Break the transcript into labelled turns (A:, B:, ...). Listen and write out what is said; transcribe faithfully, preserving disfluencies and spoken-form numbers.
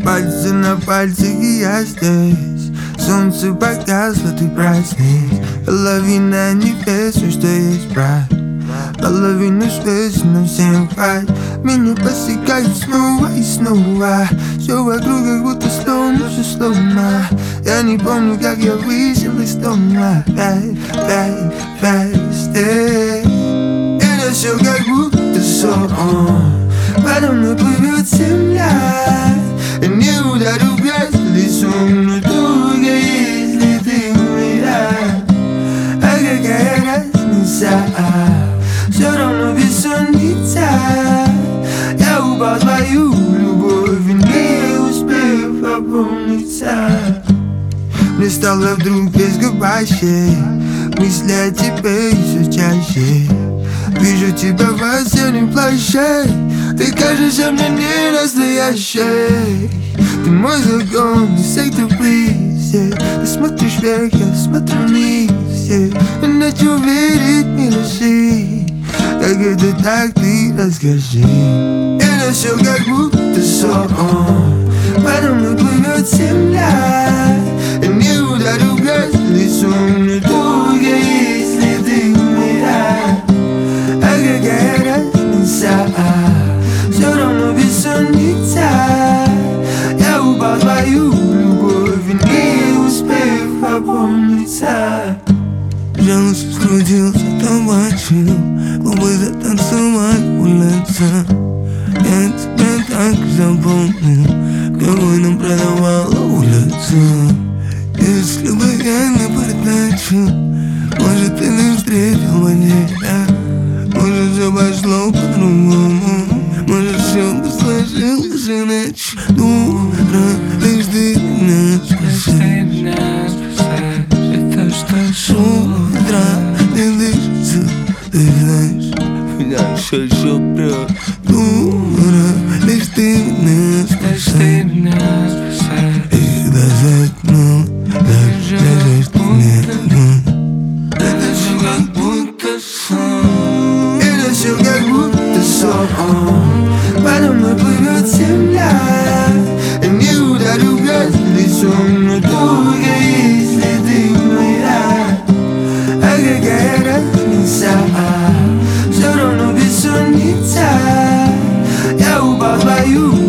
A: Пальцы на пальце, и я здесь. Солнце погасло, ты праздник. Половина небес, все, что есть, брат. Половину связи на всем хватит. Меня посекают снова и снова. Все вокруг как будто сломано, все сломано. Я не помню, как я вышел из дома. Опять, опять, опять, это все как будто сон. Подо мной плывет земля. Я не ударю в грязь лицом, но только если ты умираешь. А какая разница? Все равно бессонница. Я упал в твою любовь и не успев опомниться. Мне стало вдруг без губащей. Мысли о тебе все чаще. Вижу тебя в осеннем плаще. Ты кажешься мне не настоящей. Ты мой закон, не say ты please, yeah. Ты смотришь вверх, я смотрю вниз, yeah. Иначе верить не реши. Как это так, ты расскажи. Это все как будто сон. Подо мной плывет земля. Я не ударю в грязь лицом, но только если ты умираешь. А какая разница? Все равно бессонница. Я упал в твою любовь и не успев опомниться. Жалостью скрутился, табачил, губы затанцевали улица. Я тебя так запомнил, какой нам продавала улица. Если бы я не подначил, может, ты не встретил меня. Может, все пошло по-другому. Может, все бы сложилось иначе. Дура, лишь ты меня спасай. Это что с утра не дышится. Ты знаешь, меня все еще прет. Дура, лишь ты меня спасай. И даже ну, даже ты мне ну. Это все как будто сон. Это все как будто сон. Подо мной плывет земля. Я не ударю в грязь лицом, но только если ты умираешь. А какая разница? Все равно бессонница. Я упал в твою